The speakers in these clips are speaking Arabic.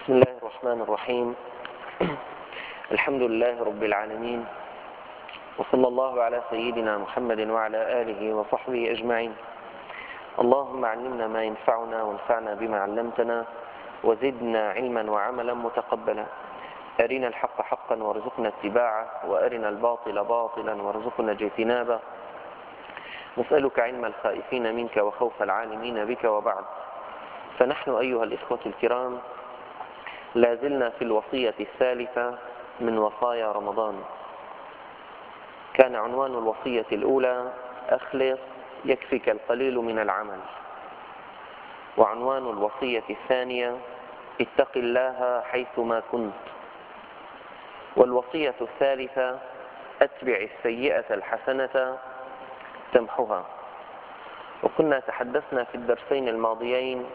بسم الله الرحمن الرحيم. الحمد لله رب العالمين، وصلى الله على سيدنا محمد وعلى آله وصحبه أجمعين. اللهم علمنا ما ينفعنا وانفعنا بما علمتنا وزدنا علما وعملا متقبلا. أرنا الحق حقا وارزقنا اتباعه، وأرنا الباطل باطلا وارزقنا اجتنابه. نسألك علم الخائفين منك وخوف العالمين بك، وبعد. فنحن أيها الإخوة الكرام لا زلنا في الوصية الثالثة من وصايا رمضان. كان عنوان الوصية الأولى: أخلص يكفك القليل من العمل. وعنوان الوصية الثانية: اتق الله حيثما كنت. والوصية الثالثة: أتبع السيئة الحسنة تمحها. وكنا تحدثنا في الدرسين الماضيين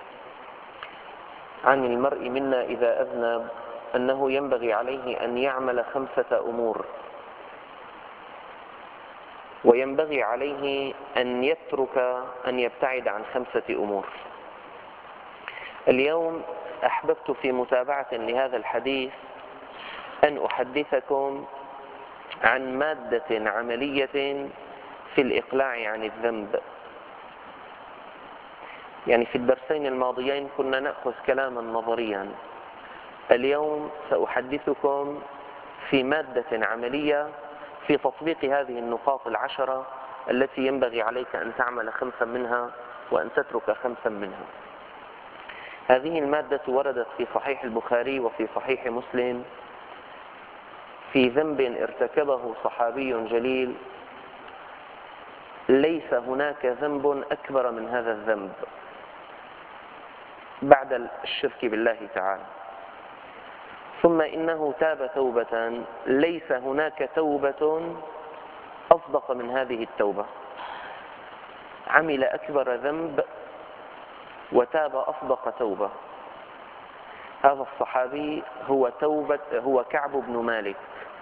عن المرء منا إذا أذنب أنه ينبغي عليه أن يعمل 5 أمور، وينبغي عليه أن يبتعد عن 5 أمور. اليوم أحببت في متابعة لهذا الحديث أن أحدثكم عن مادة عملية في الإقلاع عن الذنب. يعني في الدرسين الماضيين كنا نأخذ كلاما نظريا، اليوم سأحدثكم في مادة عملية في تطبيق هذه النقاط 10 التي ينبغي عليك أن تعمل 5 منها وأن تترك 5 منها. هذه المادة وردت في صحيح البخاري وفي صحيح مسلم في ذنب ارتكبه صحابي جليل. ليس هناك ذنب أكبر من هذا الذنب بعد الشرك بالله تعالى. ثم إنه تاب توبة ليس هناك توبة أصدق من هذه التوبة. عمل أكبر ذنب وتاب أصدق توبة. هذا الصحابي هو كعب بن مالك،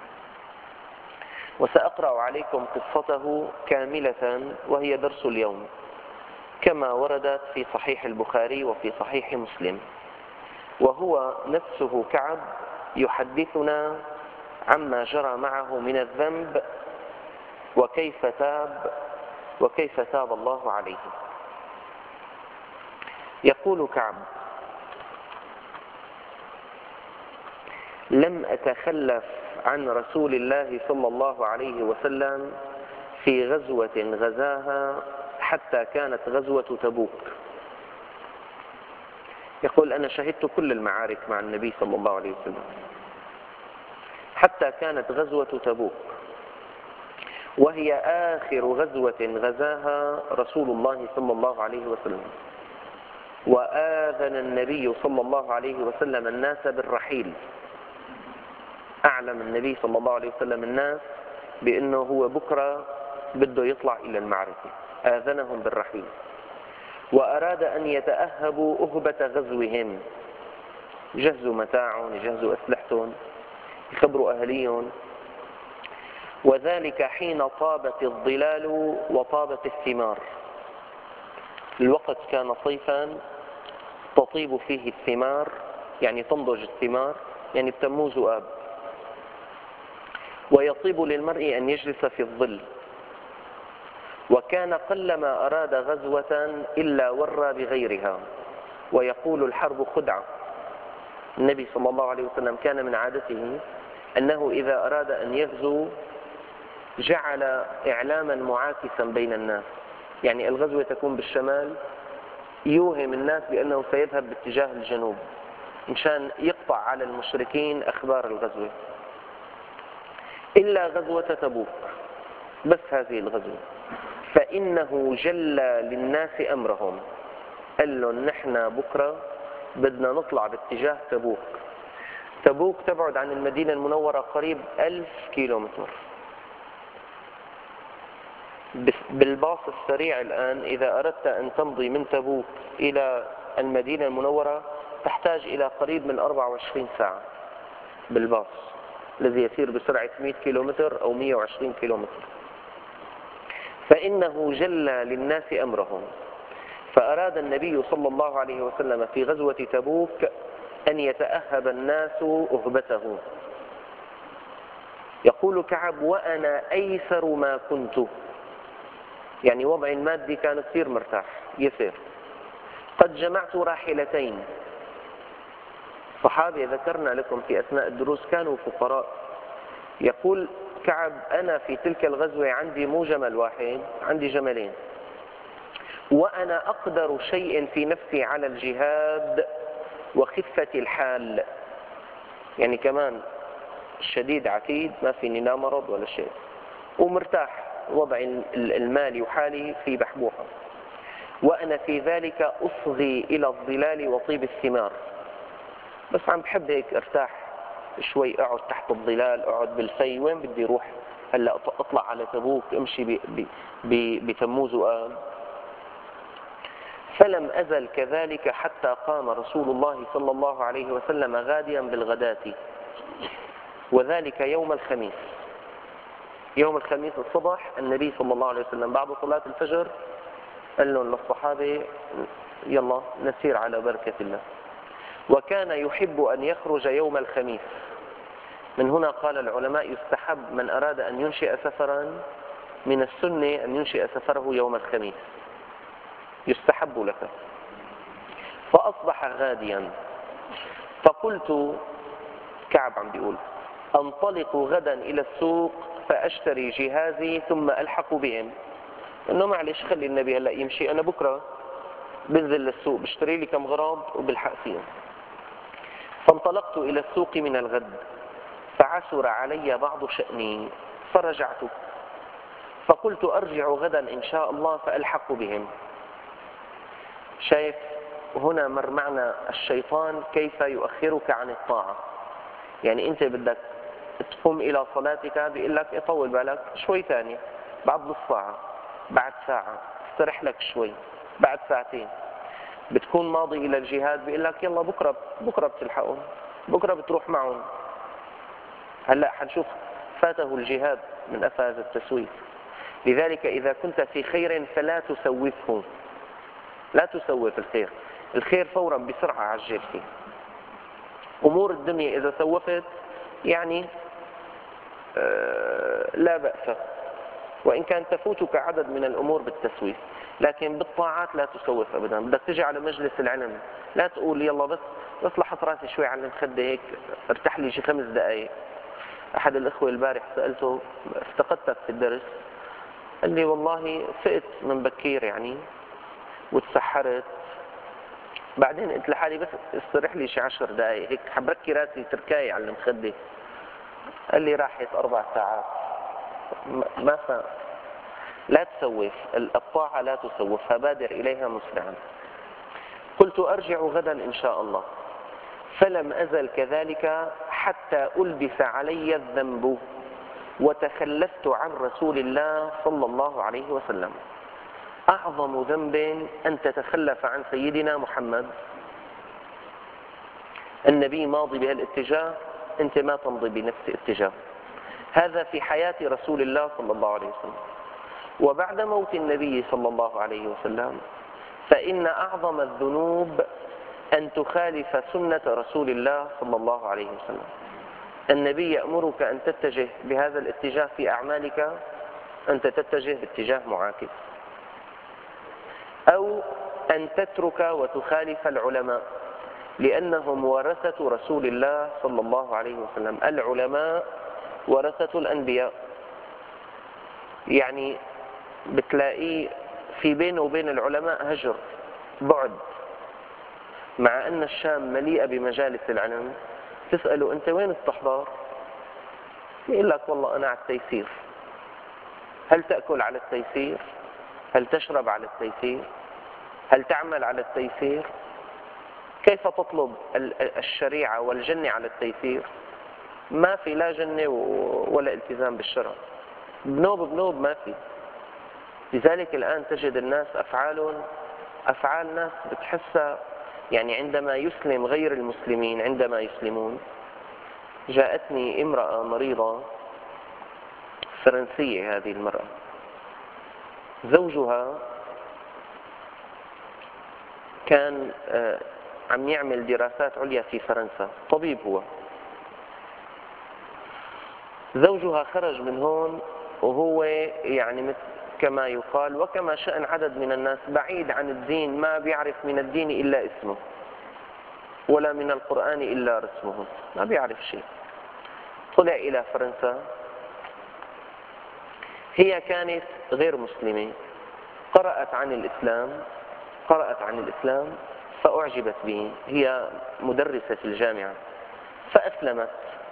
وسأقرأ عليكم قصته كاملة وهي درس اليوم كما وردت في صحيح البخاري وفي صحيح مسلم. وهو نفسه كعب يحدثنا عما جرى معه من الذنب وكيف تاب الله عليه. يقول كعب: لم أتخلف عن رسول الله صلى الله عليه وسلم في غزوة غزاها حتى كانت غزوة تبوك. يقول: أنا شهدت كل المعارك مع النبي صلى الله عليه وسلم حتى كانت غزوة تبوك، وهي آخر غزوة غزاها رسول الله صلى الله عليه وسلم. وآذن النبي صلى الله عليه وسلم الناس بالرحيل. أعلم النبي صلى الله عليه وسلم الناس بأنه هو بكرة بده يطلع إلى المعركة، آذنهم بالرحيل. وأراد أن يتأهبوا أهبة غزوهم، يجهزوا متاعهم، يجهزوا أسلحتهم، يخبروا أهليهم. وذلك حين طابت الظلال وطابت الثمار. الوقت كان صيفا تطيب فيه الثمار، يعني تنضج الثمار، يعني بتموز آب. ويطيب للمرء أن يجلس في الظل. وكان قلما أراد غزوة إلا ورى بغيرها، ويقول: الحرب خدعة. النبي صلى الله عليه وسلم كان من عادته أنه إذا أراد أن يغزو جعل إعلاما معاكسا بين الناس. يعني الغزوة تكون بالشمال، يوهم الناس بأنه سيذهب باتجاه الجنوب مشان يقطع على المشركين أخبار الغزوة. إلا غزوة تبوك، بس هذه الغزوة فإنه جلى للناس أمرهم. قال لهم: نحن بكرة بدنا نطلع باتجاه تبوك. تبوك تبعد عن المدينة المنورة قريب 1000 كيلومتر. بالباص السريع الآن إذا أردت أن تمضي من تبوك إلى المدينة المنورة تحتاج إلى قريب من 24 ساعة بالباص الذي يسير بسرعة 100 كيلومتر أو 120 كيلومتر. فإنه جلى للناس أمرهم. فأراد النبي صلى الله عليه وسلم في غزوة تبوك أن يتأهب الناس أهبته. يقول كعب: وأنا أيسر ما كنت، يعني وضعي المادي كان كثير مرتاح يسير. قد جمعت راحلتين. صحابي ذكرنا لكم في أثناء الدروس كانوا فقراء. يقول كعب: أنا في تلك الغزوة عندي مو جمل واحد، عندي جملين، وأنا أقدر شيء في نفسي على الجهاد وخفة الحال، يعني كمان شديد عتيد، ما فيني لا مرض ولا شيء، ومرتاح وضعي المالي وحالي في بحبوحة. وأنا في ذلك أصغي إلى الظلال وطيب الثمار، بس عم بحب هيك ارتاح شوي، اقعد تحت الظلال، اقعد بالفي، وين بدي اروح هلا؟ اطلع على تبوك، امشي بتموز وآب. فلم أزل كذلك حتى قام رسول الله صلى الله عليه وسلم غاديا بالغداة، وذلك يوم الخميس. يوم الخميس الصبح النبي صلى الله عليه وسلم بعد صلاة الفجر قال لهم للصحابة: يلا نسير على بركة الله. وكان يحب أن يخرج يوم الخميس. من هنا قال العلماء: يستحب من أراد أن ينشئ سفرا من السنة أن ينشئ سفره يوم الخميس، يستحب لك. فأصبح غاديا، فقلت، كعب عم بيقول: أنطلق غدا إلى السوق فأشتري جهازي ثم ألحق بهم. إنه معلش خلي النبي هلأ يمشي، أنا بكرة بنزل للسوق بشتري لي كم غراض وبالحق فيهم. فانطلقت إلى السوق من الغد، فعسر علي بعض شأني فرجعت، فقلت: أرجع غدا إن شاء الله فألحق بهم. شايف هنا مر معنا الشيطان كيف يؤخرك عن الطاعة. يعني أنت بدك تقوم إلى صلاتك، بيقول لك اطول بالك شوي ثانية، بعد نص ساعة، بعد ساعة، استرح لك شوي، بعد ساعتين. بتكون ماضي إلى الجهاد، بيقول لك يلا بكرة بتلحقهم، بكرة بتروح معهم. هلأ حنشوف فاته الجهاد من أفاز التسويف. لذلك إذا كنت في خير فلا تسوفه، لا تسوف الخير. الخير فورا بسرعة عجل فيه. أمور الدنيا إذا سوفت يعني لا بأس، وإن كان تفوتك عدد من الأمور بالتسويف، لكن بالطاعات لا تسوف أبدا. بدك تجي على مجلس العلم لا تقول يلا بس لحط راسي شوي على المخدة هيك ارتاح لي شي 5 دقائق. أحد الإخوة البارح سألته: افتقدتك في الدرس؟ قال لي: والله فقت من بكير يعني وتسحرت، بعدين قلت لحالي بس استرح لي شي 10 دقائق هيك حبكي راسي تركاي على المخدة. قال لي: راحت 4 ساعات. ما فهم. لا تسوف الطاعة، لا تسوف، فبادر إليها مسرعا. قلت: أرجع غدا إن شاء الله. فلم أزل كذلك حتى ألبس علي الذنب وتخلفت عن رسول الله صلى الله عليه وسلم. أعظم ذنب أن تتخلف عن سيدنا محمد. النبي ماضي بهالاتجاه، أنت ما تمضي بنفس الاتجاه. هذا في حياة رسول الله صلى الله عليه وسلم. وبعد موت النبي صلى الله عليه وسلم فإن أعظم الذنوب أن تخالف سنة رسول الله صلى الله عليه وسلم. النبي يأمرك أن تتجه بهذا الاتجاه في أعمالك، أنت تتجه باتجاه معاكس، أو أن تترك وتخالف العلماء لأنهم ورثة رسول الله صلى الله عليه وسلم. العلماء ورثة الأنبياء. يعني بتلاقيه في بينه وبين العلماء هجر، بعد، مع أن الشام مليئة بمجالس العلم. تسأله: أنت وين بتحضر؟ يقول لك: والله أنا على التيسير. هل تأكل على التيسير؟ هل تشرب على التيسير؟ هل تعمل على التيسير؟ كيف تطلب الشريعة والجنة على التيسير؟ ما في لا جنة ولا التزام بالشرع، بنوب ما في. لذلك الآن تجد الناس أفعال ناس بتحسها يعني عندما يسلم غير المسلمين عندما يسلمون. جاءتني امرأة مريضة فرنسية. هذه المرأة زوجها كان عم يعمل دراسات عليا في فرنسا، طبيب هو. زوجها خرج من هون وهو يعني كما يقال وكما شأن عدد من الناس بعيد عن الدين، ما بيعرف من الدين إلا اسمه ولا من القرآن إلا رسمه، ما بيعرف شيء. طلع إلى فرنسا، هي كانت غير مسلمة، قرأت عن الإسلام فأعجبت به، هي مدرسة في الجامعة فأسلمت.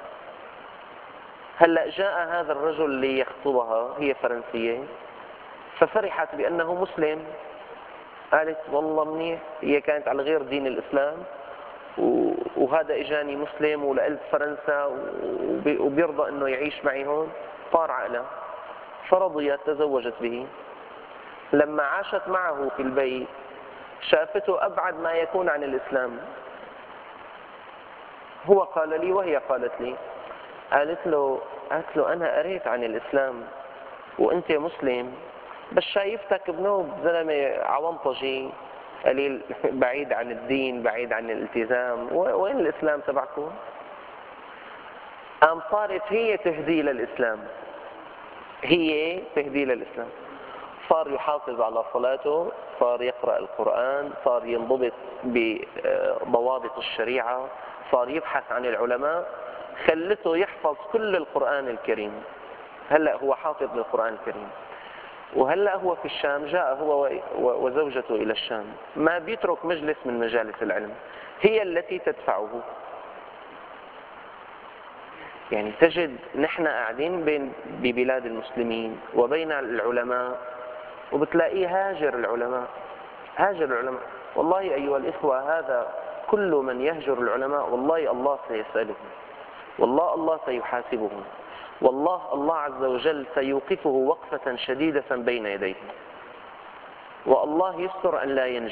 هلأ جاء هذا الرجل ليخطبها، هي فرنسية، ففرحت بأنه مسلم، قالت والله منيح، هي كانت على غير دين الإسلام وهذا إجاني مسلم ولقلت فرنسا وبيرضى أنه يعيش معي هون، طار عقلها فرضيت، تزوجت به. لما عاشت معه في البيت شافته أبعد ما يكون عن الإسلام. هو قال لي وهي قالت لي، قالت له أنا قريت عن الإسلام وأنت مسلم، بس شايفتك بنوب زلمة عوانطجي قليل بعيد عن الدين، بعيد عن الالتزام، وين الإسلام تبعكم؟ قام صارت هي تهدي للإسلام، صار يحافظ على صلاته، صار يقرأ القرآن، صار ينضبط بضوابط الشريعة، صار يبحث عن العلماء، خلته يحفظ كل القرآن الكريم. هلأ هو حافظ للقرآن الكريم، وهلأ هو في الشام، جاء هو وزوجته إلى الشام، ما بيترك مجلس من مجالس العلم، هي التي تدفعه. يعني تجد نحن قاعدين ببلاد المسلمين وبين العلماء وبتلاقيه هاجر العلماء. والله أيها الإخوة، هذا كل من يهجر العلماء والله الله سيسأله، والله الله سيحاسبه، والله الله عز وجل سيوقفه وقفة شديدة بين يديه، والله يستر أن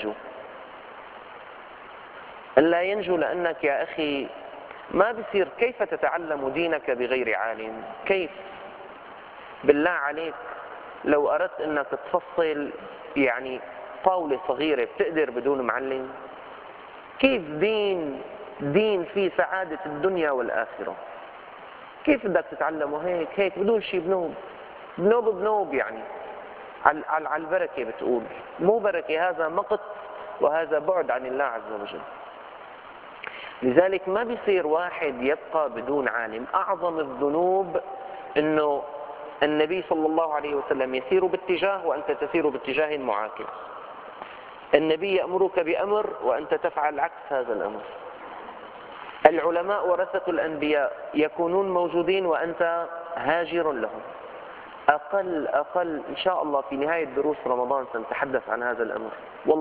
لا ينجو. لأنك يا أخي ما بصير، كيف تتعلم دينك بغير عالم؟ كيف؟ بالله عليك لو أردت أنك تفصل يعني طاولة صغيرة بتقدر بدون معلم؟ كيف دين فيه سعادة الدنيا والآخرة؟ كيف بدك تتعلمه هيك بدون شيء، بنوب يعني على البركة بتقول، مو بركة، هذا مقت وهذا بعد عن الله عز وجل. لذلك ما بيصير واحد يبقى بدون عالم. أعظم الذنوب أنه النبي صلى الله عليه وسلم يسير باتجاه وأنت تسير باتجاه معاكس، النبي يأمرك بأمر وأنت تفعل عكس هذا الأمر، العلماء ورثة الأنبياء يكونون موجودين وأنت هاجر لهم. أقل إن شاء الله في نهاية دروس رمضان سنتحدث عن هذا الأمر.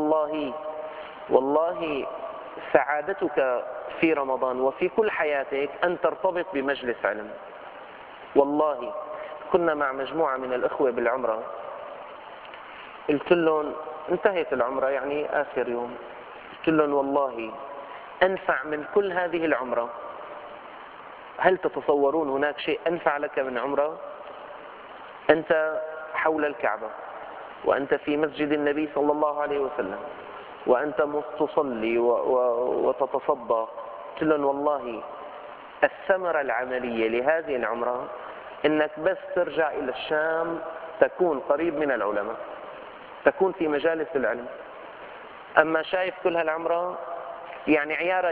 والله سعادتك في رمضان وفي كل حياتك أن ترتبط بمجلس علم. والله كنا مع مجموعة من الأخوة بالعمرة، قلت لهم انتهت العمرة يعني آخر يوم، قلت لهم والله أنفع من كل هذه العمرة، هل تتصورون هناك شيء أنفع لك من عمرة؟ أنت حول الكعبة وأنت في مسجد النبي صلى الله عليه وسلم وأنت تصلي وتتصدق. قلت لهم والله الثمرة العملية لهذه العمرة إنك بس ترجع إلى الشام تكون قريب من العلماء، تكون في مجالس العلم. أما شايف كل هالعمرة يعني عيارة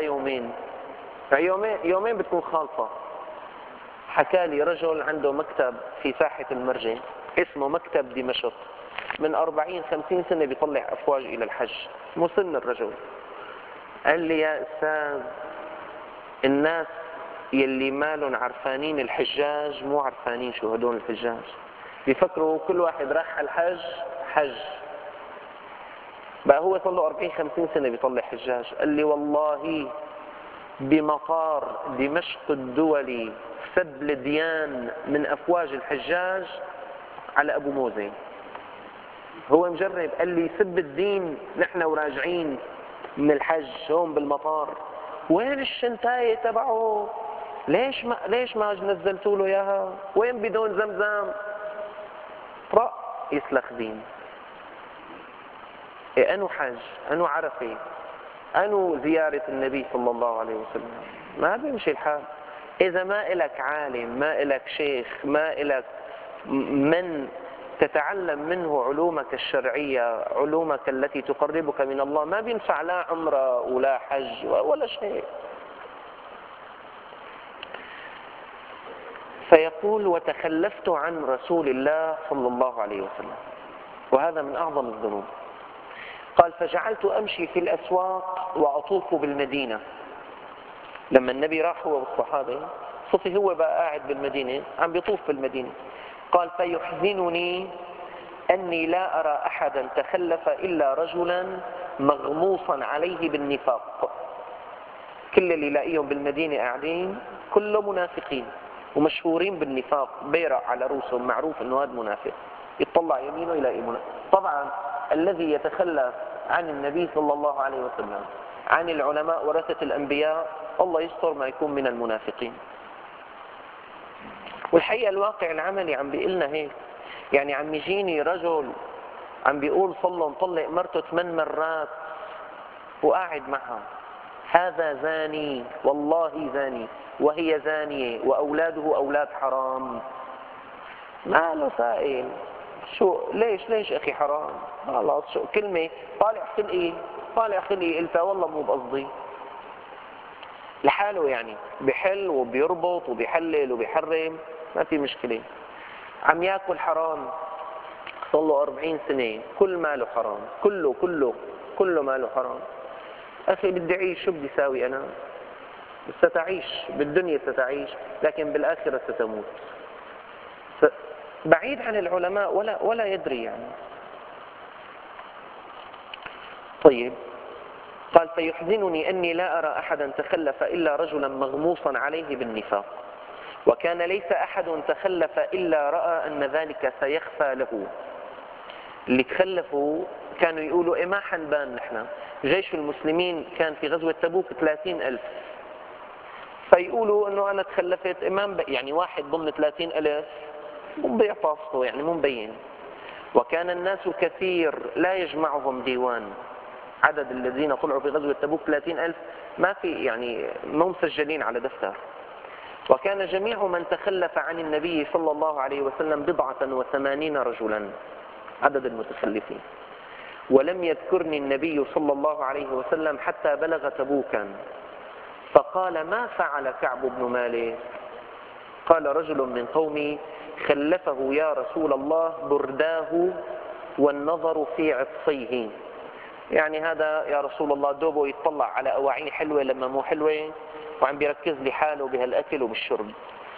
يومين بتكون خالصة. حكى لي رجل عنده مكتب في ساحة المرجع اسمه مكتب دمشق، من 40-50 سنة بيطلع أفواج إلى الحج، مسن الرجل. قال لي يا أستاذ، الناس يلي مالهم عرفانين الحجاج مو عرفانين شو هدول الحجاج، بيفكروا كل واحد راح الحج حج. بقى هو صار له 40-50 سنة بيطلع حجاج. قال لي والله بمطار دمشق الدولي سب لديان من أفواج الحجاج على أبو موزة، هو مجرب. قال لي سب الدين نحن وراجعين من الحج هون بالمطار، وين الشنتاية تبعه؟ ليش ما نزلتوا له اياها؟ وين بدون زمزم؟ طرق يسلخ دين. انو حج، انو عرفه، أنو زيارة النبي صلى الله عليه وسلم. ما بيمشي الحال إذا ما إلك عالم، ما إلك شيخ، ما إلك من تتعلم منه علومك الشرعية، علومك التي تقربك من الله. ما بينفع لا عمرة ولا حج ولا شيء. فيقول وتخلفت عن رسول الله صلى الله عليه وسلم، وهذا من أعظم الذنوب. قال فجعلت أمشي في الأسواق وأطوف بالمدينة. لما النبي راح هو والصحابة صفي هو بقى قاعد بالمدينة عم بيطوف بالمدينة. قال فيحزنني أني لا أرى أحدا تخلف إلا رجلا مغموصا عليه بالنفاق. كل اللي لاقيهم بالمدينة قاعدين كله منافقين ومشهورين بالنفاق، بيرق على رؤوسهم، معروف أنه هذا منافق، يطلع يمينه يلاقي منافق. طبعا الذي يتخلف عن النبي صلى الله عليه وسلم، عن العلماء ورثة الأنبياء، الله يستر ما يكون من المنافقين. والحقيقة الواقع العملي عم بيقلنا هيك. يعني عم يجيني رجل عم بيقول صلى مطلق مرته 8 مرات وقاعد معها، هذا زاني، والله زاني، وهي زانية، وأولاده أولاد حرام. ما له سائل شو ليش أخي حرام؟ خلاص شو كلمة طالع خلقي قلتها والله مو بقصدي لحاله. يعني بحل وبيربط وبيحلل وبيحرم، ما في مشكلة. عم ياكل حرام صار له 40 سنة، كل ماله حرام، كله ماله حرام. أخي بدي أعيش، شو بدي ساوي أنا؟ ستعيش بالدنيا، ستعيش لكن بالآخرة ستموت. بعيد عن العلماء ولا يدري يعني. طيب قال فيحزنني أني لا أرى أحدا تخلف إلا رجلا مغموصا عليه بالنفاق، وكان ليس أحد تخلف إلا رأى أن ذلك سيخفى له. اللي تخلفوا كانوا يقولوا ما حنبان نحن. جيش المسلمين كان في غزوة تبوك 30,000، فيقولوا أنه أنا تخلفت إمام، يعني واحد ضمن 30,000 مو بيعطاسه، يعني مو مبين. وكان الناس كثير لا يجمعهم ديوان. عدد الذين طلعوا في غزوة تبوك 30,000، ما في يعني مو مسجلين على دفتر. وكان جميع من تخلف عن النبي صلى الله عليه وسلم 87 رجلا عدد المتخلفين. ولم يذكرني النبي صلى الله عليه وسلم حتى بلغ تبوكا، فقال ما فعل كعب بن مالك؟ قال رجل من قومي خلفه يا رسول الله برداه والنظر في عطسيه. يعني هذا يا رسول الله دوبه يطلع على أواعي حلوة لما مو حلوة، وعم بيركز لحاله بهالأكل وبالشرب.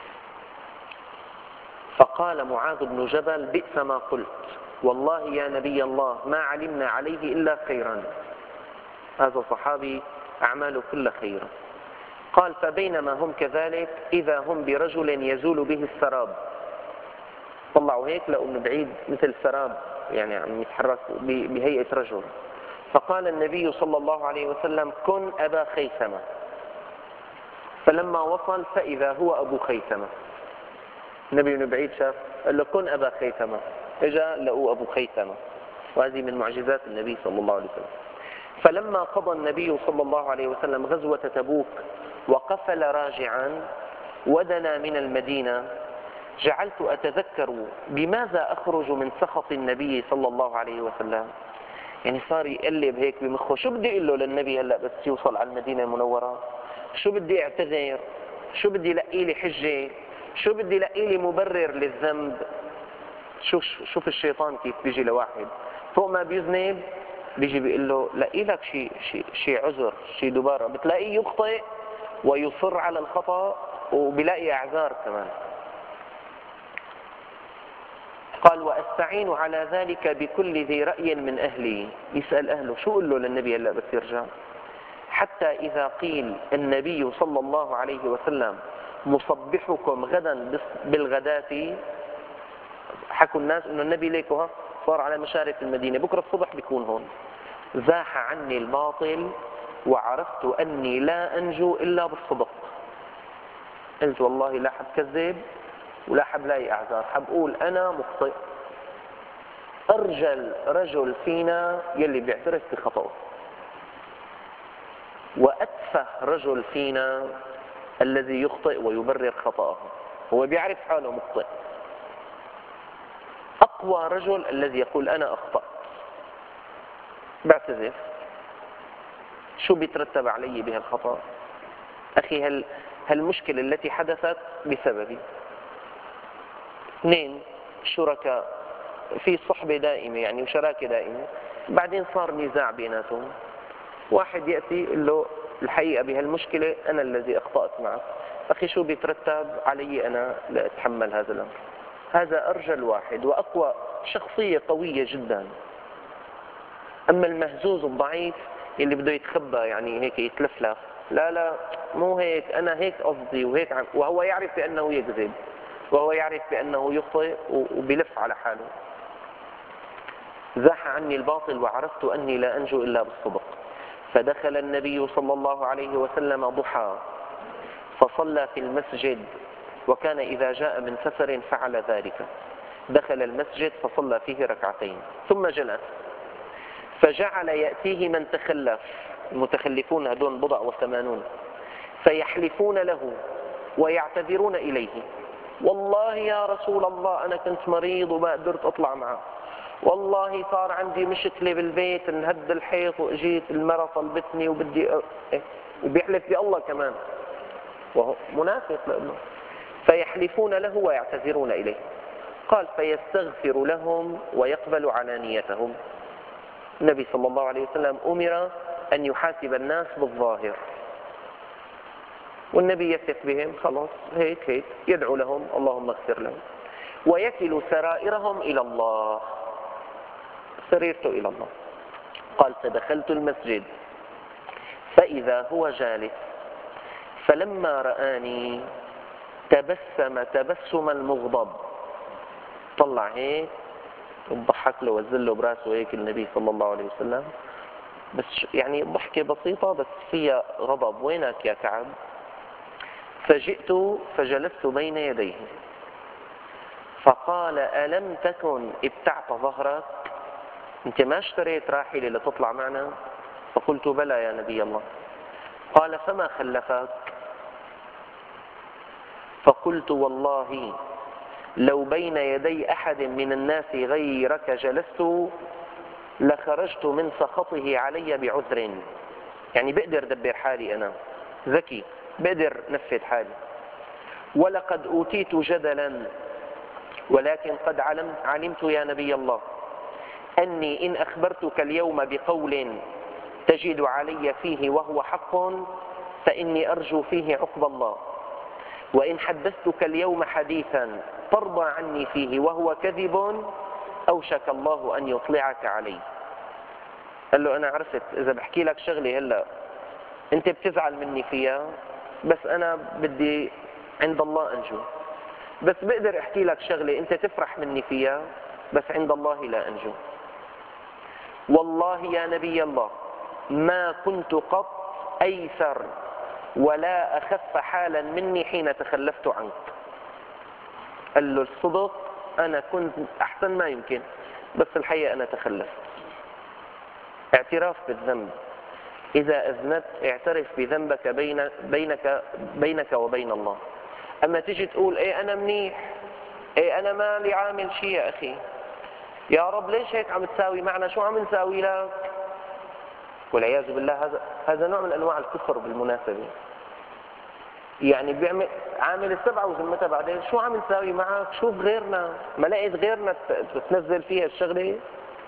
فقال معاذ بن جبل بئس ما قلت، والله يا نبي الله ما علمنا عليه إلا خيرا. هذا صحابي أعماله كل خير. قال فبينما هم كذلك إذا هم برجل يزول به السراب. طلعوا هيك لقوا من بعيد مثل سراب، يعني عم يتحرك بهيئة رجل. فقال النبي صلى الله عليه وسلم كن أبا خيثمة. فلما وصل فإذا هو أبو خيثمة. النبي من بعيد شاف قال له كن أبا خيثمة، إجا لقوا أبو خيثمة. وهذه من معجزات النبي صلى الله عليه وسلم. فلما قضى النبي صلى الله عليه وسلم غزوة تبوك وقفل راجعا ودنا من المدينة، جعلت أتذكر بماذا أخرج من سخط النبي صلى الله عليه وسلم. يعني صار يقلب هيك بمخه، شو بدي أقول له للنبي هلأ بس يوصل على المدينة المنورة؟ شو بدي أعتذر؟ شو بدي لقي لي حجة؟ شو بدي لقي لي مبرر للذنب؟ شوف الشيطان كيف بيجي لواحد فوق ما بيذنب، بيجي بيقول له لقي لك شيء عذر، شيء دبارة. بتلاقيه يخطئ ويصر على الخطأ وبيلاقي أعذار كمان. قال وأستعين على ذلك بكل ذي رأي من أهلي. يسأل أهله شو قل له للنبي هلأ بس يرجع؟ حتى إذا قيل النبي صلى الله عليه وسلم مصبحكم غدا بالغداة، حكوا الناس إنه النبي ليكوا صار على مشارف المدينة، بكرة الصبح بيكون هون. زاح عني الباطل وعرفت أني لا أنجو إلا بالصدق. قلت والله لا حب كذب ولا حب لاقي أعذار، حب أقول أنا مخطئ. أرجل رجل فينا يلي بيعترف بخطأه. وأتفه رجل فينا الذي يخطئ ويبرر خطأه، هو بيعرف حاله مخطئ. أقوى رجل الذي يقول أنا أخطأت، بعتذر، شو بيترتب علي بها الخطأ؟ أخي هالمشكلة التي حدثت بسببي. 2 شركاء في صحبة دائمة يعني وشراكة دائمة، بعدين صار نزاع بيناتهم، واحد يأتي يقول له الحقيقة بهالمشكلة أنا الذي أخطأت معك، أخي شو بيترتب علي أنا لأتحمل هذا الأمر؟ هذا أرجل واحد وأقوى شخصية قوية جدا. أما المهزوز الضعيف اللي بده يتخبى يعني هيك يتلفلف، لا مو هيك، أنا هيك قصدي وهيك وهو يعرف بأنه يكذب، وهو يعرف بأنه يخطئ وبيلف على حاله. زاح عني الباطل وعرفت أني لا أنجو إلا بالصدق. فدخل النبي صلى الله عليه وسلم ضحى فصلى في المسجد، وكان إذا جاء من سفر فعل ذلك. دخل المسجد فصلى فيه ركعتين ثم جلس، فجعل يأتيه من تخلف، المتخلفون هدول 87، فيحلفون له ويعتذرون إليه: والله يا رسول الله أنا كنت مريض وما قدرت أطلع معه، والله صار عندي مشكلة بالبيت انهد الحيط وأجيت المرأة طلبتني وبدي وبيحلف بالله كمان وهو منافق لأنه. فيحلفون له ويعتذرون إليه. قال: فيستغفر لهم ويقبل علانيتهم. النبي صلى الله عليه وسلم أمر أن يحاسب الناس بالظاهر، والنبي يثق بهم، خلاص هيك يدعو لهم اللهم اغفر لهم، ويكل سرائرهم إلى الله، سريرته إلى الله. قال: فدخلت المسجد فإذا هو جالس، فلما رآني تبسم تبسم المغضب، طلع هيك وضحك له وزل له براسه هيك النبي صلى الله عليه وسلم، بس يعني ضحكة بسيطة بس فيها غضب. وينك يا كعب؟ فجئت فجلست بين يديه، فقال: ألم تكن ابتعت ظهرك؟ أنت ما اشتريت راحلة لتطلع معنا؟ فقلت: بلى يا نبي الله. قال: فما خلفك؟ فقلت: والله لو بين يدي أحد من الناس غيرك جلست لخرجت من سخطه علي بعذر، يعني بقدر دبر حالي، أنا ذكي بقدر نفذ حالي. ولقد أوتيت جدلا، ولكن قد علمت يا نبي الله أني إن أخبرتك اليوم بقول تجد علي فيه وهو حق فإني أرجو فيه عقب الله، وإن حدثتك اليوم حديثا ترضى عني فيه وهو كذب أوشك الله أن يطلعك عليه. قال له: أنا عرفت إذا بحكي لك شغلي هلأ أنت بتزعل مني فيها، بس أنا بدي عند الله أنجو، بس بقدر أحكي لك شغلي أنت تفرح مني فيها، بس عند الله لا أنجو. والله يا نبي الله ما كنت قط أيسر ولا أخف حالا مني حين تخلفت عنك. قال له: الصدق أنا كنت أحسن ما يمكن، بس الحقيقة أنا تخلفت. اعتراف بالذنب. إذا أذنبت اعترف بذنبك بينك وبين الله. أما تيجي تقول إيه أنا منيح، إيه أنا مالي عامل شيء، يا أخي يا رب ليش هيك عم تساوي معنا، شو عم نساوي لك؟ والعياذ بالله هذا نوع من أنواع الكفر بالمناسبة. يعني بيعمل عامل السبعة وذمتها، بعدين شو عم نساوي معك، شوف غيرنا، ما لقيت غيرنا تنزل فيها الشغلة.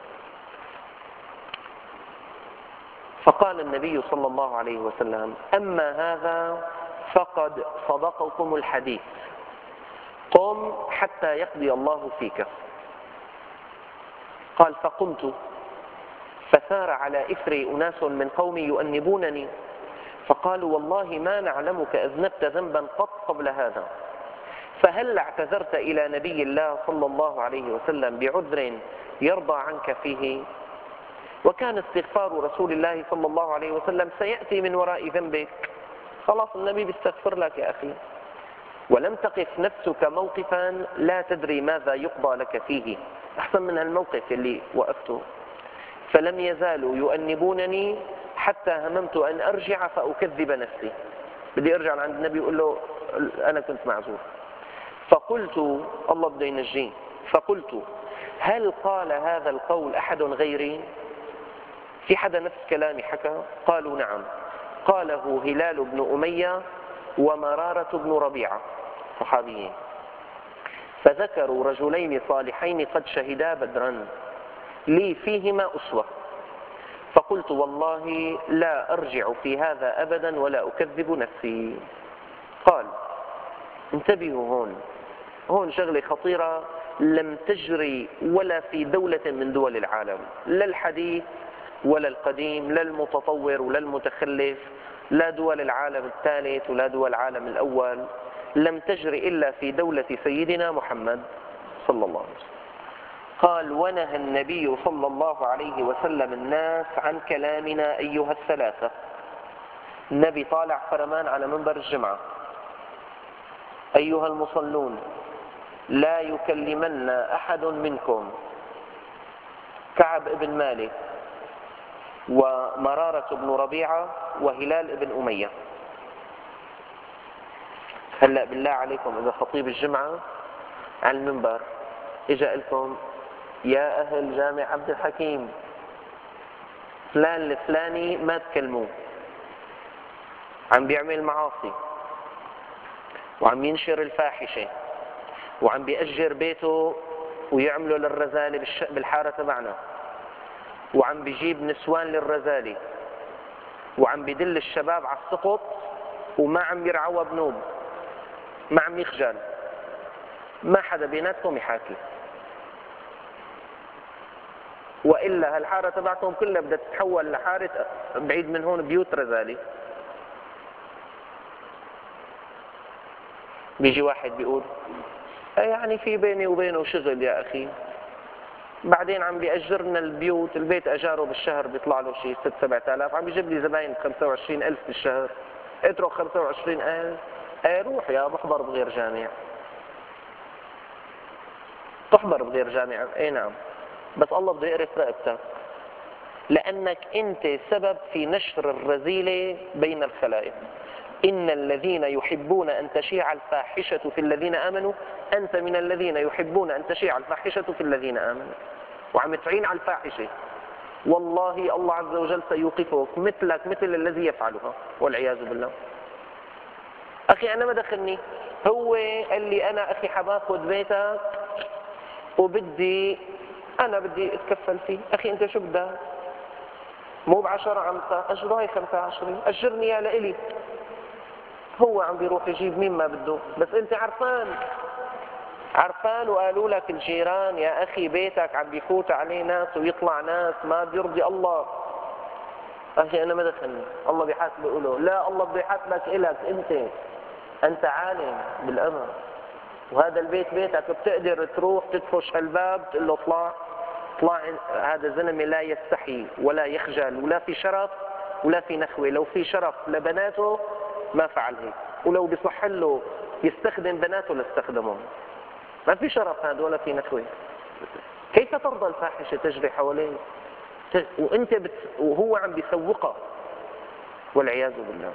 فقال النبي صلى الله عليه وسلم: أما هذا فقد صدقكم الحديث، قم حتى يقضي الله فيك. قال: فقمت فسار على إثري أناس من قومي يؤنبونني، فقالوا: والله ما نعلمك أذنبت ذنبا قط قبل هذا، فهل اعتذرت إلى نبي الله صلى الله عليه وسلم بعذر يرضى عنك فيه؟ وكان استغفار رسول الله صلى الله عليه وسلم سيأتي من وراء ذنبك، خلاص النبي بيستغفر لك يا أخي. ولم تقف نفسك موقفا لا تدري ماذا يقضى لك فيه، أحسن من الموقف اللي وقفته. فلم يزالوا يؤنبونني حتى هممت أن أرجع فأكذب نفسي، بدي أرجع لعند النبي وأقول له أنا كنت معذور. فقلت الله بده ينجيه، فقلت هل قال هذا القول أحد غيري؟ في حدا نفس كلامي حكى؟ قالوا نعم، قاله هلال بن أمية ومرارة بن ربيعة صحابيين، فذكروا رجلين صالحين قد شهدا بدرا لي فيهما أسوة، فقلت والله لا أرجع في هذا أبدا ولا أكذب نفسي. قال انتبهوا، هون شغلة خطيرة لم تجري ولا في دولة من دول العالم، لا الحديث ولا القديم، لا المتطور ولا المتخلف، لا دول العالم الثالث ولا دول العالم الأول، لم تجري إلا في دولة سيدنا محمد صلى الله عليه وسلم. قال ونهى النبي صلى الله عليه وسلم الناس عن كلامنا أيها الثلاثة. النبي طالع فرمان على منبر الجمعة: أيها المصلون لا يكلمن أحد منكم كعب بن مالك ومرارة بن ربيعة وهلال بن أمية. هلأ بالله عليكم إذا خطيب الجمعة على المنبر إجا لكم: يا أهل جامع عبد الحكيم فلان الفلاني ما تكلموه، عم بيعمل معاصي وعم ينشر الفاحشة وعم بيأجر بيته ويعملوا للرزالة بالحارة تبعنا، وعم بيجيب نسوان للرزالة، وعم بيدل الشباب على السقط وما عم يرعوا بنوب، ما عم يخجل، ما حدا بيناتكم يحاكي، وإلا هالحارة تبعكم كلها بدها تتحول لحارة بعيد من هون بيوت رزالة. بيجي واحد بيقول يعني في بيني وبينه شغل يا أخي، بعدين عم بيأجرنا البيوت، البيت أجاره بالشهر بيطلع له شيء 6-7 آلاف، عم بيجيب لي زباين 25,000 بالشهر، اترك 25,000 روح يا بحضر بغير جامع. تحضر بغير جامع اي نعم، بس الله بده يقرف رقبتك، لأنك أنت سبب في نشر الرذيلة بين الخلائق. إن الذين يحبون أن تشيع الفاحشة في الذين آمنوا، أنت من الذين يحبون أن تشيع الفاحشة في الذين آمنوا، وعم تعين على الفاحشة، والله الله عز وجل سيوقفك مثلك مثل الذي يفعلها والعياذ بالله. أخي أنا ما دخلني، هو قال لي أنا أخي حباخذ بيتك أنا بدي أتكفل فيه. أخي أنت شو بدك؟ مو ب10 عم أجره، هي 15 أجرني يا لإلي. هو عم بيروح يجيب مين ما بده، بس أنت عرفان وقالوا لك الجيران يا أخي بيتك عم بيفوت عليه ناس ويطلع ناس ما بيرضي الله. أخي أنا ما دخلني، الله بيحاسب له. لا، الله بده يحاسبك إلك أنت عالم بالأمر، وهذا البيت بيتك، بتقدر تروح تدفش هالباب تقول له اطلع. هذا زلمة لا يستحي ولا يخجل ولا في شرف ولا في نخوة. لو في شرف لبناته ما فعل هيك، ولو بيصح له يستخدم بناته لاستخدمهم. ما في شرف هذا ولا في نخوة. كيف ترضى الفاحشة تجري حواليك وانت وهو عم بيسوقها والعياذ بالله؟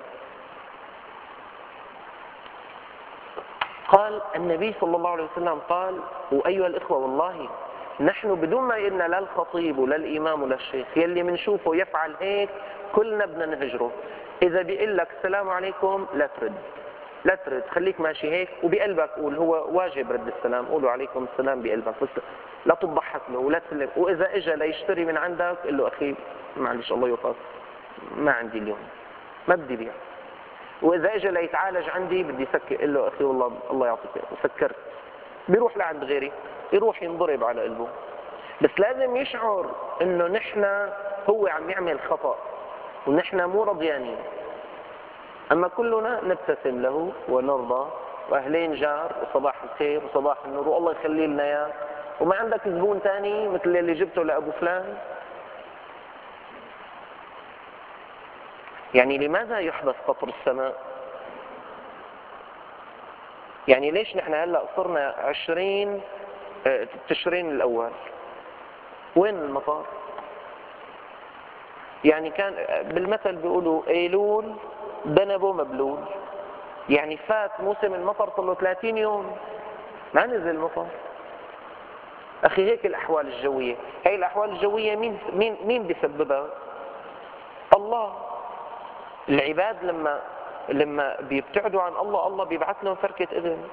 قال النبي صلى الله عليه وسلم قال: وأيها الإخوة والله نحن بدون ما قلنا لا الخطيب ولا الإمام ولا الشيخ، يلي منشوفه يفعل هيك كلنا بدنا نهجره. إذا بيقول لك السلام عليكم لا ترد، خليك ماشي هيك وبقلبك قول هو واجب رد السلام، قولوا عليكم السلام بقلبك، بس لا تضحك له ولا تسلم. وإذا إجا ليشتري من عندك قل له أخي معلش الله يوفقك ما عندي اليوم، ما بدي بيع. وإذا إجا ليتعالج عندي بدي سكر، قل له أخي والله الله يعطيك وسكرت. بيروح لعند غيري يروح ينضرب على قلبه، بس لازم يشعر إنه نحن هو عم يعمل خطأ ونحن مو رضيانين. أما كلنا نبتسم له ونرضى، وأهلين جار وصباح الخير وصباح النور والله يخلي لنا إياه، وما عندك زبون تاني مثل اللي جبته لأبو فلان. يعني لماذا يحبس قطر السماء؟ يعني ليش نحن هلأ صرنا 20 تشرين الأول؟ وين المطار؟ يعني كان بالمثل بيقولوا ايلول ذنبه مبلول، يعني فات موسم المطر صار له 30 يوم ما نزل المطر. اخي هيك الاحوال الجويه، هي الاحوال الجويه مين بيسببها؟ الله. العباد لما بيبتعدوا عن الله، الله بيبعث لهم فركه اذن.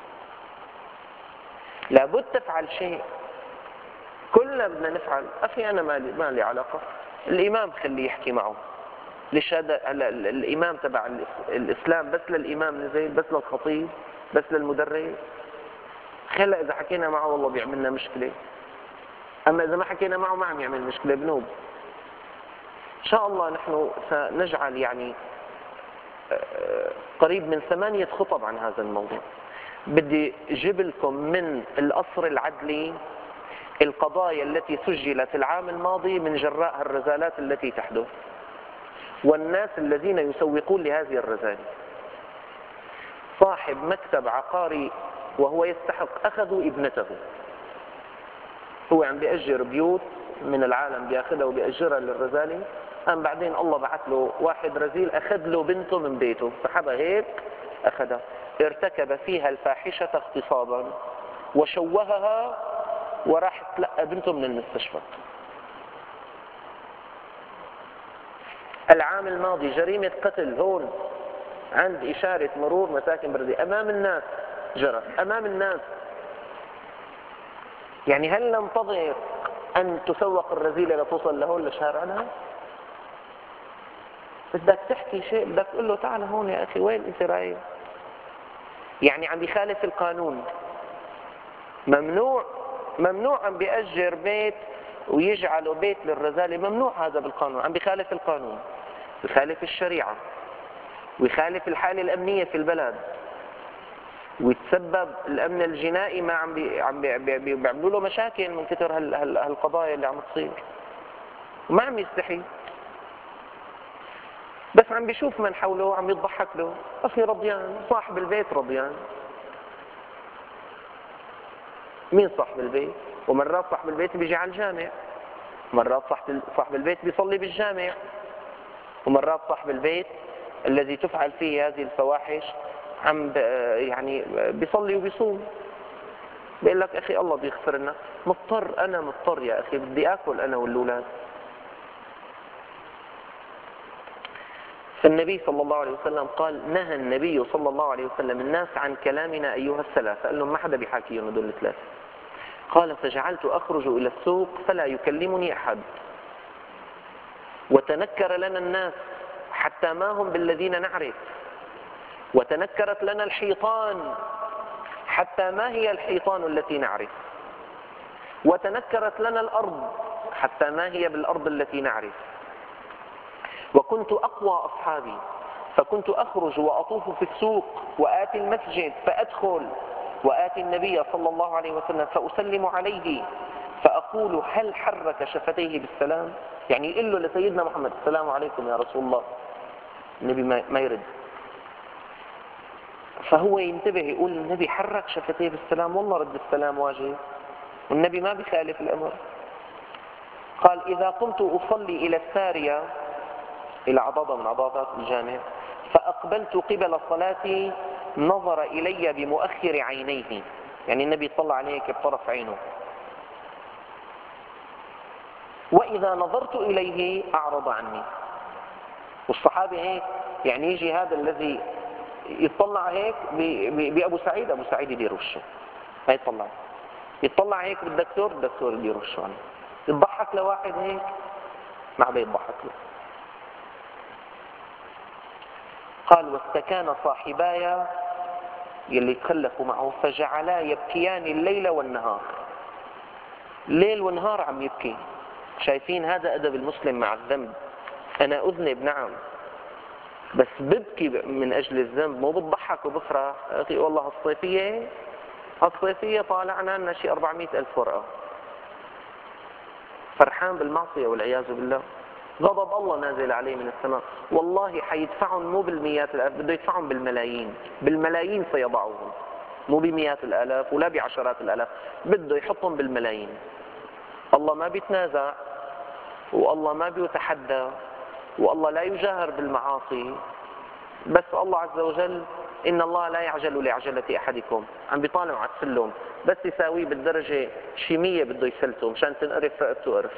لابد تفعل شيء، كلنا بدنا نفعل. اخي انا ما لي علاقه، الامام خليه يحكي معه. ليش هذا الامام تبع الاسلام بس للامام نزل، بس للخطيب، بس للمدرس؟ خلى اذا حكينا معه والله بيعملنا مشكله، اما اذا ما حكينا معه ما عم يعمل مشكله، بنوب. ان شاء الله نحن سنجعل يعني قريب من 8 خطب عن هذا الموضوع. بدي اجيب لكم من القصر العدلي القضايا التي سجلت العام الماضي من جراء الرذالات التي تحدث، والناس الذين يسوقون لهذه الرذائل. صاحب مكتب عقاري وهو يستحق أخذوا ابنته، هو عم بيأجر بيوت من العالم بياخذها وبيأجرها للرذالة، قام بعدين الله بعث له واحد رذيل أخذ له بنته من بيته، سحبها هيك أخذها، ارتكب فيها الفاحشة اغتصابا وشوهها وراح تلقى بنته من المستشفى. العام الماضي جريمة قتل هون عند إشارة مرور مساكن بردية أمام الناس، جرت أمام الناس. يعني هل ننتظر أن تسوق الرذيلة لتوصل لهون لشارعنا؟ بدك تحكي شيء، بدك تقول له تعال هون يا أخي، وين أنت رايح؟ يعني عم بيخالف القانون. ممنوع عم بيأجر بيت ويجعله بيت للرذالة، ممنوع هذا بالقانون، عم بيخالف القانون، بيخالف الشريعة، ويخالف الحالة الأمنية في البلد، ويتسبب الأمن الجنائي ما عم بيعملوا له مشاكل من كثر هالقضايا اللي عم تصير، وما عم يستحي، بس عم بيشوف من حوله عم يضحك له. أخي رضيان، صاحب البيت رضيان. مين صاحب البيت؟ ومرات صاحب البيت بيجي على الجامع، مرات صاحب البيت بيصلي بالجامع، ومرات صاحب البيت الذي تفعل فيه هذه الفواحش يعني بيصلي وبيصوم. بيقول لك أخي الله بيغفر لنا، أنا مضطر يا أخي، بدي آكل أنا والأولاد. فالنبي صلى الله عليه وسلم قال: نهى النبي صلى الله عليه وسلم الناس عن كلامنا أيها الثلاثة. قال لهم ما حدا بيحاكيهم هدول الثلاثة. قال: فجعلت أخرج إلى السوق فلا يكلمني أحد، وتنكر لنا الناس حتى ما هم بالذين نعرف، وتنكرت لنا الحيطان حتى ما هي الحيطان التي نعرف، وتنكرت لنا الأرض حتى ما هي بالأرض التي نعرف. وكنت أقوى أصحابي فكنت أخرج وأطوف في السوق وآتي المسجد فأدخل وآتي النبي صلى الله عليه وسلم فأسلم عليه فأقول: هل حرك شفتيه بالسلام؟ يعني يقول له لسيدنا محمد: السلام عليكم يا رسول الله. النبي ما يرد، فهو ينتبه يقول: النبي حرك شفتيه بالسلام، والله رد السلام واجب، والنبي ما بيخالف الأمر. قال: إذا قمت أصلي إلى السارية، إلى عضاضة من عضاضات الجامع، فأقبلت قبل صلاتي نظر إلي بمؤخر عينيه، يعني النبي صلى عليك بطرف عينه، وإذا نظرت إليه أعرض عني. والصحابي هيك، يعني يجي هذا الذي يطلع هيك بأبو سعيد، أبو سعيد يدير وشه، ما يطلع هيك بالدكتور، الدكتور يدير وشه عنه، يضحك لواحد هيك ما عم يضحك له. قال: واستكان صاحبايا يلي تخلفوا معه فجعلا يبكيان الليل والنهار، ليل ونهار عم يبكي. شايفين هذا أدب المسلم مع الذنب؟ أنا أذنب نعم، بس ببكي من أجل الذنب، مو بتضحك وبفرح. أخي والله الصيفية طالعنا لنا شي 400,000 ورقة، فرحان بالمعصية والعياذ بالله، غضب الله نازل عليه من السماء. والله حيدفعهم مو بالمئات الآلاف، بده يدفعهم بالملايين سيضعهم، مو بمئات الآلاف ولا بعشرات الآلاف، بده يحطهم بالملايين. الله ما بيتنازع، والله ما بيتحدى، والله لا يجاهر بالمعاصي، بس الله عز وجل إن الله لا يعجل لعجلة أحدكم، عم بيطالع على السلم بس يساويه بالدرجة شي 100 بده يسلته مشان تنقرف رقبته قرف.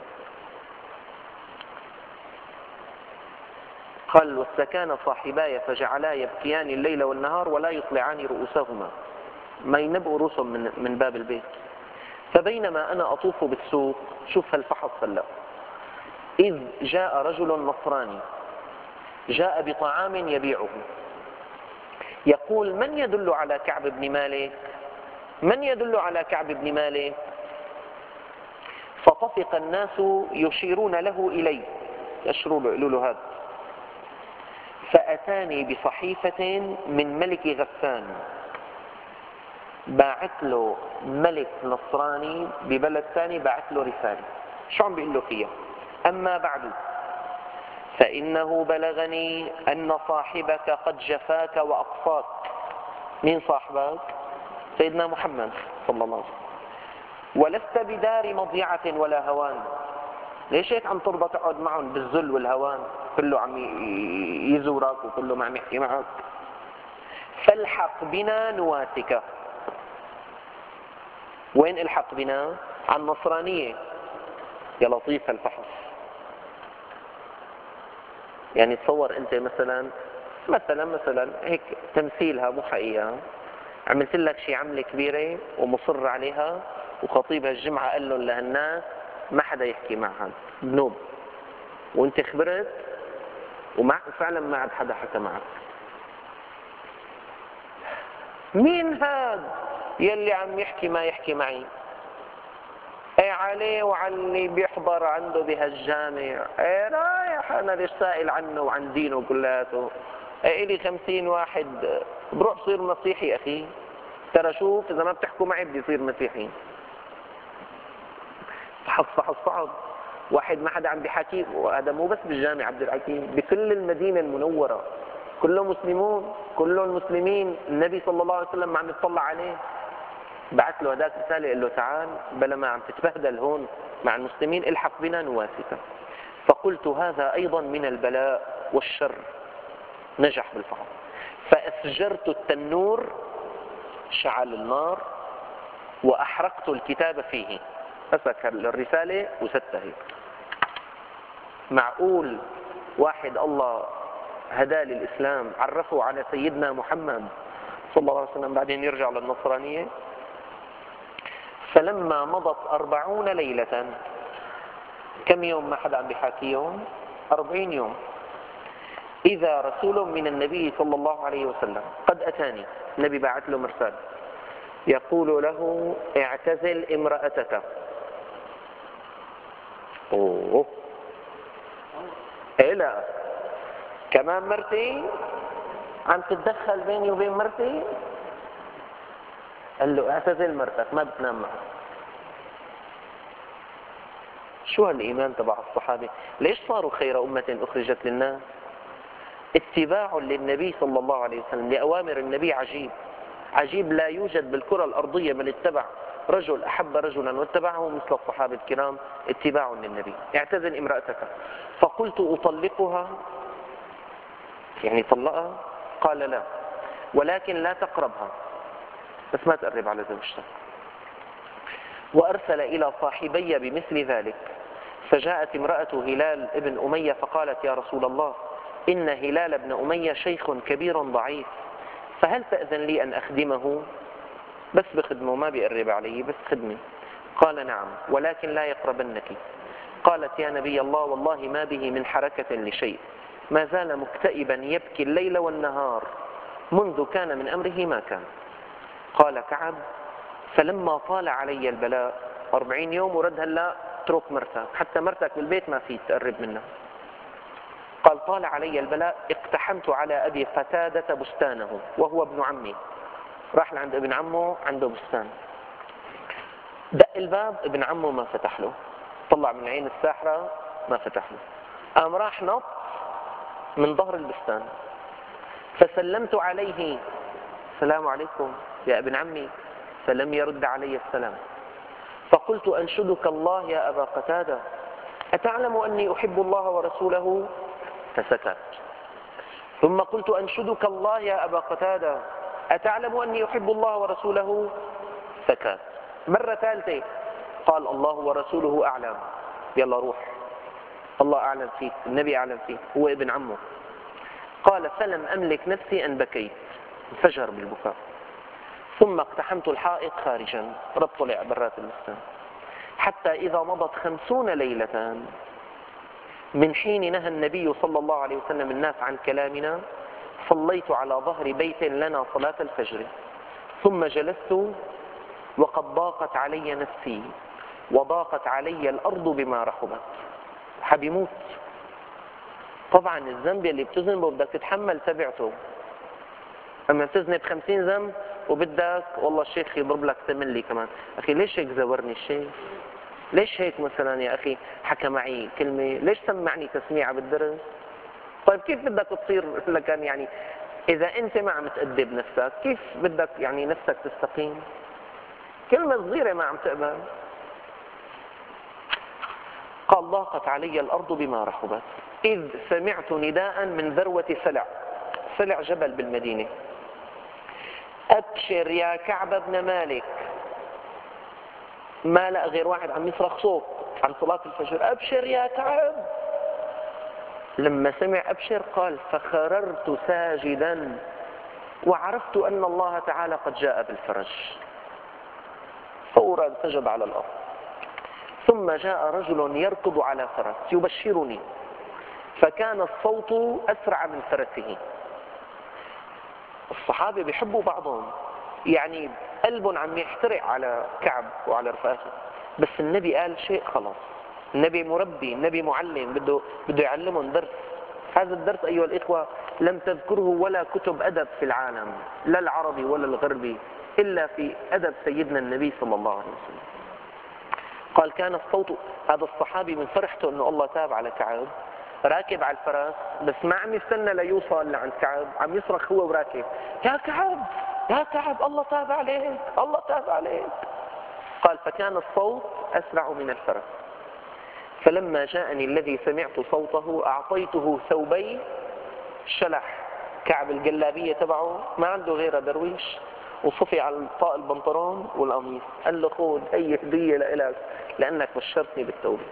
قال واستكان صاحباي فجعلا يبكيان الليل والنهار ولا يطلعان رؤوسهما، ما ينبقوا رؤوسهم من باب البيت. فبينما أنا أطوف بالسوق، شوف هالفحص هلا، إذ جاء رجل نصراني جاء بطعام يبيعه، يقول من يدل على كعب بن مالك؟ من يدل على كعب بن مالك؟ فطفق الناس يشيرون له إلي، يشروا له هذا. فأتاني بصحيفة من ملك غسان، باعت له ملك نصراني ببلد ثاني، باعت له رسالة. شو عم بيقول له فيها؟ أما بعد فإنه بلغني أن صاحبك قد جفاك وأقصاك. مين صاحبك؟ سيدنا محمد صلى الله عليه وسلم. ولست بدار مضيعة ولا هوان. ليش هيك عم ترضى تقعد معهم بالذل والهوان؟ كله عم يزورك وكله ما عم يحكي معك. فالحق بنا نواسك. وين الحق بنا؟ عن النصرانية. يا لطيف الفحص. يعني تصور انت مثلا هيك تمثيلها مو حقيقة، عملت لك شي عملة كبيرة ومصر عليها، وخطيب هالجمعة قال لهم لهالناس ما حدا يحكي معها بنوب، وانت خبرت وفعلا ما عاد حدا حكى معك. مين هاد يلي عم يحكي ما يحكي معي؟ اي عليه وعلى اللي بيحضر عنده بهالجامع، اي رايح انا ليش سائل عنه وعن دينه كلاته، اي لي 50 واحد بروح صير مسيحي. اخي ترى شوف اذا ما بتحكوا معي بدي يصير مسيحي. فحص صعب. واحد ما حدا عم بيحكي، وهذا مو بس بالجامع عبد الحكيم، بكل المدينة المنورة كلهم مسلمون، كلهم مسلمين. النبي صلى الله عليه وسلم ما عم يطلع عليه، بعث له هذاك رسالة قال له تعال بلا ما عم تتبهدل هون مع المسلمين، الحق بنا نواسك. فقلت هذا أيضا من البلاء والشر. نجح بالفعل. فأسجرت التنور، شعل النار، وأحرقت الكتاب فيه. أسك الرسالة وستها. معقول واحد الله هداه للإسلام عرفه على سيدنا محمد صلى الله عليه وسلم بعدين يرجع للنصرانية؟ فلما مضت 40 ليلة، كم يوم ما حدا عم بيحاكيهم؟ 40 يوم. إذا رسول من النبي صلى الله عليه وسلم قد أتاني، النبي بعث له مرسال يقول له اعتزل امرأتك. أوه إيه لا كمان مرتي عم تتدخل بيني وبين مرتي؟ قال له اعتزل مرتك ما بتنام معها. شو هالإيمان تبع الصحابة؟ ليش صاروا خير أمة أخرجت للناس؟ اتباع للنبي صلى الله عليه وسلم لأوامر النبي عجيب عجيب. لا يوجد بالكرة الأرضية من اتبع رجل أحب رجلا واتبعه مثل الصحابة الكرام اتباع للنبي. اعتزل امرأتك. فقلت أطلقها، يعني طلقها؟ قال لا، ولكن لا تقربها، بس ما تقرب على زوجتك. وأرسل إلى صاحبي بمثل ذلك. فجاءت امرأة هلال ابن أمية فقالت يا رسول الله إن هلال ابن أمية شيخ كبير ضعيف، فهل تأذن لي أن أخدمه؟ بس بخدمه ما بيقرب علي، بس خدمي. قال نعم، ولكن لا يقربنك. قالت يا نبي الله والله ما به من حركة لشيء، ما زال مكتئبا يبكي الليل والنهار منذ كان من أمره ما كان. قال كعب فلما طال علي البلاء 40 يوم ورد هلا اترك مرتك، حتى مرتك بالبيت ما في تقرب منها. قال طال علي البلاء اقتحمت على أبي قتادة بستانه وهو ابن عمي. راح لعند ابن عمه عنده بستان، دق الباب ابن عمه ما فتح له، طلع من عين الساحرة ما فتح له، قام راح نط من ظهر البستان. فسلمت عليه السلام عليكم يا ابن عمي، فلم يرد علي السلام. فقلت أنشدك الله يا أبا قتادة أتعلم أني أحب الله ورسوله؟ فسكت. ثم قلت أنشدك الله يا أبا قتادة أتعلم أني أحب الله ورسوله؟ سكت. مرة ثالثة قال الله ورسوله أعلم. يلا روح، الله أعلم فيك، النبي أعلم فيك، هو ابن عمه. قال فلم أملك نفسي أن بكيت، انفجر بالبكاء. ثم اقتحمت الحائط خارجا، رد طلع برات البستان. حتى إذا مضت 50 ليلة من حين نهى النبي صلى الله عليه وسلم الناس عن كلامنا صليت على ظهر بيت لنا صلاة الفجر، ثم جلست وقد ضاقت علي نفسي وضاقت علي الأرض بما رحبت. حب يموت. طبعا الذنب اللي بتذنبه بدك تتحمل تبعته، أما بتذنب 50 ذنب وبدك والله الشيخ يضرب لك تملي كمان. أخي ليش هيك زورني الشيخ؟ ليش هيك مثلا يا أخي حكى معي كلمة؟ ليش سمعني تسميعة بالدرس؟ طيب كيف بدك تصير لكان يعني إذا أنت ما عم تأدب نفسك كيف بدك يعني نفسك تستقيم؟ كلمة صغيرة ما عم تقبل. قال ضاقت علي الأرض بما رحبت إذ سمعت نداء من ذروة سلع جبل بالمدينة. أبشر يا كعب بن مالك. ما لقى غير واحد عم يصرخ صوت عن صلاة الفجر، أبشر يا كعب. لما سمع أبشر قال فخررت ساجدا وعرفت أن الله تعالى قد جاء بالفرج، فورا سجد على الأرض. ثم جاء رجل يركض على فرس يبشرني، فكان الصوت أسرع من فرسه. الصحابة بيحبوا بعضهم، يعني قلبهم عم يحترق على كعب وعلى رفاقه، بس النبي قال شيء خلاص. النبي مربي، النبي معلم، بده يعلمهم درس. هذا الدرس أيها الإخوة لم تذكره ولا كتب أدب في العالم، لا العربي ولا الغربي، إلا في أدب سيدنا النبي صلى الله عليه وسلم. قال كان الصوت، هذا الصحابي من فرحته أنه الله تاب على كعب راكب على الفرس، بس ما عم يستنى ليوصل لعند كعب، عم يصرخ هو وراكب يا كعب يا كعب الله تاب عليك الله تاب عليك. قال فكان الصوت أسرع من الفرس. فلما جاءني الذي سمعت صوته أعطيته ثوبي شلح. كعب الجلابية تبعه ما عنده غير درويش، وصفي على طاق البنطلون والقميص، قال له خذ هي هدية لك لأنك بشرتني بالتوبة.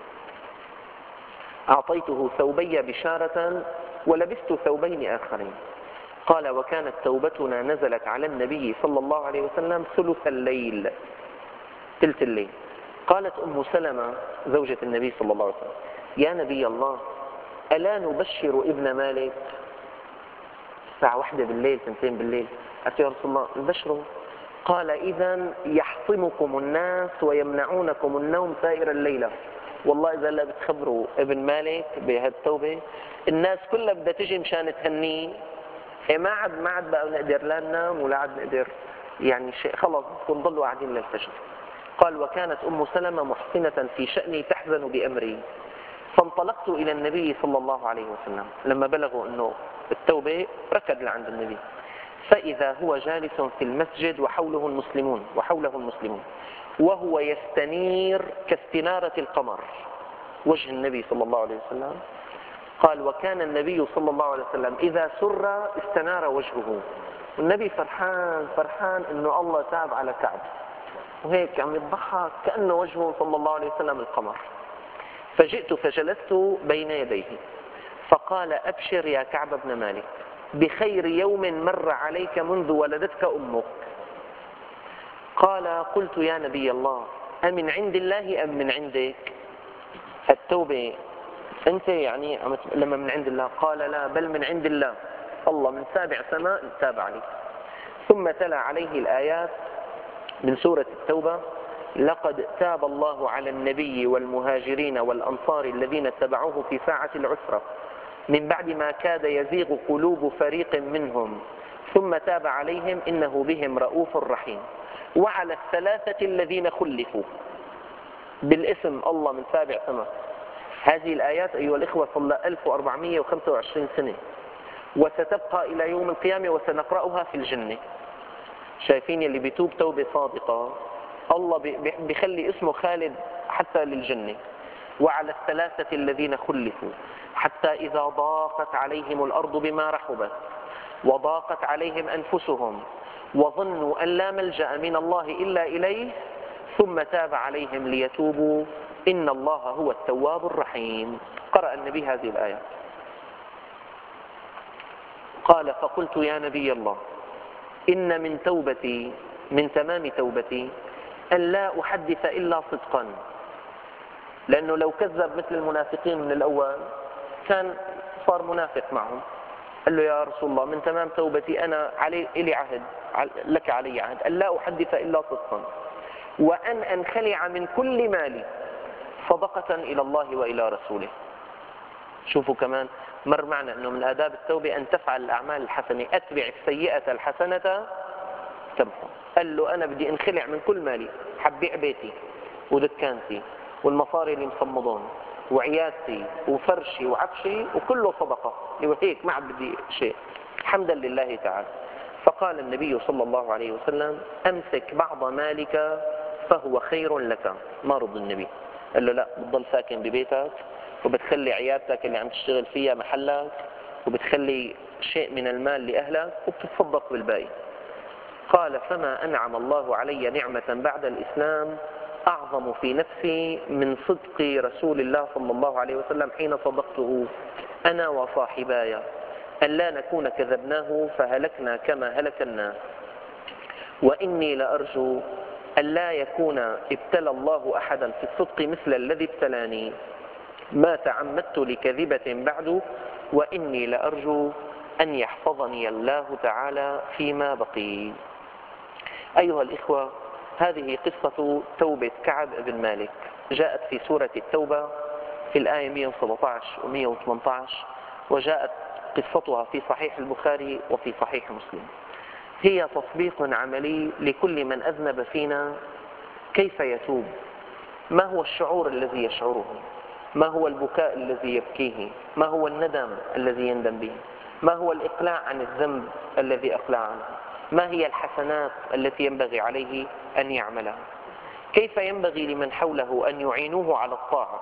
أعطيته ثوبي بشارة ولبست ثوبين آخرين. قال وكانت توبتنا نزلت على النبي صلى الله عليه وسلم ثلث الليل، ثلث الليل. قالت أم سلمة زوجة النبي صلى الله عليه وسلم يا نبي الله ألا نبشر ابن مالك؟ الساعة 1 بالليل 2 بالليل. قالت يا رسول الله نبشره. قال إذن يحصمكم الناس ويمنعونكم النوم سائر الليلة. والله إذا لا بتخبروا ابن مالك بهالتوبة الناس كلها بدها تجي مشان تهنيه. ما عاد بقى نقدر لا ننام ولا عاد نقدر يعني شيء، خلص ونضلوا قاعدين للفجر. قال وكانت أم سلمة محسنة في شأني تحزن بأمري، فانطلقت إلى النبي صلى الله عليه وسلم. لما بلغوا أنه التوبة ركض لعند النبي، فإذا هو جالس في المسجد وحوله المسلمون وهو يستنير كاستنارة القمر وجه النبي صلى الله عليه وسلم. قال وكان النبي صلى الله عليه وسلم إذا سر استنار وجهه، والنبي فرحان أنه الله تاب على كعب، وهيك عم يضحك كأنه وجهه صلى الله عليه وسلم القمر. فجئت فجلست بين يديه فقال أبشر يا كعب بن مالك بخير يوم مر عليك منذ ولدتك أمك. قال قلت يا نبي الله أمن عند الله أم من عندك؟ التوبة أنت يعني لما من عند الله؟ قال لا بل من عند الله، الله من 7 سماء تاب عليه. ثم تلا عليه الآيات من سورة التوبة لقد تاب الله على النبي والمهاجرين والأنصار الذين اتبعوه في ساعة العسرة من بعد ما كاد يزيغ قلوب فريق منهم ثم تاب عليهم إنه بهم رؤوف رحيم. وعلى الثلاثة الذين خلفوا بالاسم الله من 7 سماء. هذه الآيات أيها الإخوة صلى 1425 سنة، وستبقى إلى يوم القيامة وسنقرأها في الجنة. شايفين اللي بيتوب توبة صادقة الله بيخلي اسمه خالد حتى للجنة. وعلى الثلاثة الذين خلفوا حتى إذا ضاقت عليهم الأرض بما رحبت وضاقت عليهم أنفسهم وظنوا أن لا ملجأ من الله إلا إليه ثم تاب عليهم ليتوبوا إن الله هو التواب الرحيم. قرأ النبي هذه الآية قال: فقلت يا نبي الله إن من توبتي، من تمام توبتي، أن لا أحدث إلا صدقا، لأنه لو كذب مثل المنافقين من الأول كان صار منافق معهم. قال له: يا رسول الله من تمام توبتي أنا إلي عهد، لك علي عهد، أن لا أحدث إلا صدقا، وأن أنخلع من كل مالي صدقة إلى الله وإلى رسوله. شوفوا كمان مر معنا أنه من آداب التوبة أن تفعل الأعمال الحسنة، أتبع السيئة الحسنة تمحو. قال له: أنا بدي أنخلع من كل مالي، حبيع بيتي ودكانتي والمصاري اللي مصمدون وعيادتي وفرشي وعفشي وكله صدقة، وهيك ما عاد بدي شيء، حمدا لله تعالى. فقال النبي صلى الله عليه وسلم: أمسك بعض مالك فهو خير لك. ما رضي النبي، قال له: لا، بتضل ساكن ببيتك وبتخلي عيادتك اللي عم تشتغل فيها محلك وبتخلي شيء من المال لأهلك وبتتصدق بالباقي. قال: فما أنعم الله علي نعمة بعد الإسلام أعظم في نفسي من صدق رسول الله صلى الله عليه وسلم حين صدقته أنا وصاحباي أن لا نكون كذبناه فهلكنا كما هلك الناس، وإني لأرجو أن لا يكون ابتلى الله أحدا في الصدق مثل الذي ابتلاني، ما تعمدت لكذبة بعد، وإني لأرجو أن يحفظني الله تعالى فيما بقي. أيها الإخوة، هذه قصة توبة كعب بن مالك، جاءت في سورة التوبة في الآية 117 و 118، وجاءت قصتها في صحيح البخاري وفي صحيح مسلم. هي تطبيق عملي لكل من أذنب فينا كيف يتوب، ما هو الشعور الذي يشعره، ما هو البكاء الذي يبكيه، ما هو الندم الذي يندم به، ما هو الإقلاع عن الذنب الذي أقلع عنه، ما هي الحسنات التي ينبغي عليه أن يعملها، كيف ينبغي لمن حوله أن يعينوه على الطاعة.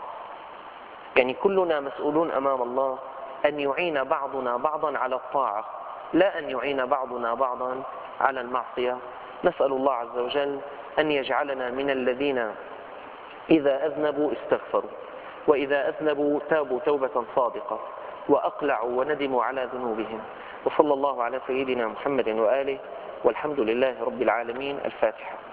يعني كلنا مسؤولون أمام الله أن يعين بعضنا بعضا على الطاعة، لا أن يعين بعضنا بعضا على المعصية. نسأل الله عز وجل أن يجعلنا من الذين إذا أذنبوا استغفروا، وإذا أذنبوا تابوا توبة صادقة، وأقلعوا وندموا على ذنوبهم. وصلى الله على سيدنا محمد وآله، والحمد لله رب العالمين. الفاتحة.